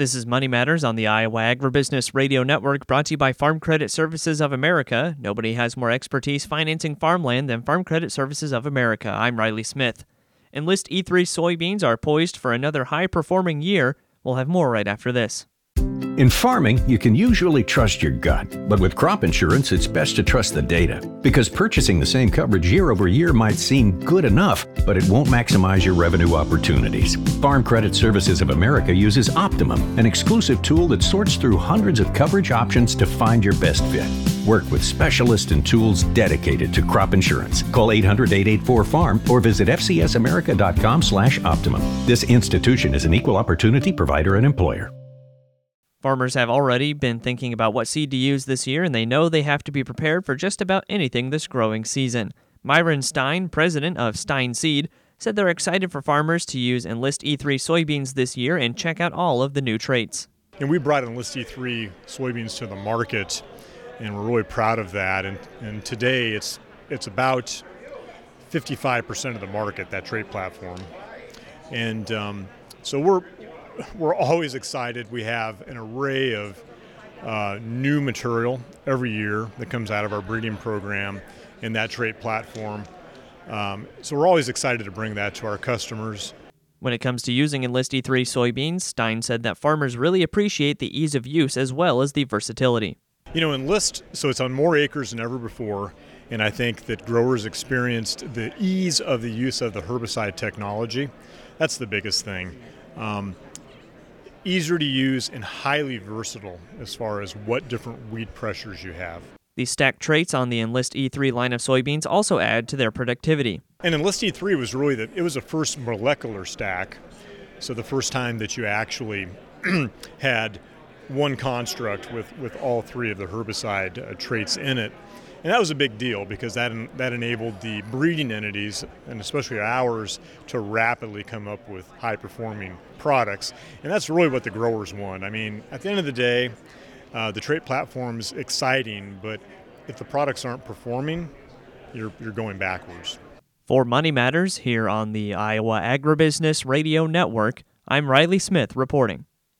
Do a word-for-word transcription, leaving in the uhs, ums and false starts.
This is Money Matters on the Iowa Agribusiness Radio Network, brought to you by Farm Credit Services of America. Nobody has more expertise financing farmland than Farm Credit Services of America. I'm Riley Smith. Enlist E three soybeans are poised for another high-performing year. We'll have more right after this. In farming, you can usually trust your gut, but with crop insurance, it's best to trust the data. Because purchasing the same coverage year over year might seem good enough, but it won't maximize your revenue opportunities. Farm Credit Services of America uses Optimum, an exclusive tool that sorts through hundreds of coverage options to find your best fit. Work with specialists and tools dedicated to crop insurance. Call eight hundred, eight eight four, farm or visit f c s america dot com slash optimum. This institution is an equal opportunity provider and employer. Farmers have already been thinking about what seed to use this year, and they know they have to be prepared for just about anything this growing season. Myron Stein, president of Stein Seed, said they're excited for farmers to use Enlist E three soybeans this year and check out all of the new traits. And we brought Enlist E three soybeans to the market, and we're really proud of that. And, and today it's it's about fifty-five percent of the market, that trait platform. And um, so we're We're always excited. We have an array of uh, new material every year that comes out of our breeding program in that trait platform. Um, so we're always excited to bring that to our customers. When it comes to using Enlist E three soybeans, Stein said that farmers really appreciate the ease of use as well as the versatility. You know, Enlist, so it's on more acres than ever before, and I think that growers experienced the ease of the use of the herbicide technology. That's the biggest thing. Um, Easier to use and highly versatile as far as what different weed pressures you have. The stacked traits on the Enlist E three line of soybeans also add to their productivity. And Enlist E three was really the, it was the first molecular stack. So the first time that you actually had one construct with, with all three of the herbicide uh, traits in it. And that was a big deal because that that enabled the breeding entities, and especially ours, to rapidly come up with high-performing products. And that's really what the growers want. I mean, at the end of the day, uh, the trait platform's exciting, but if the products aren't performing, you're you're going backwards. For Money Matters here on the Iowa Agribusiness Radio Network, I'm Riley Smith reporting.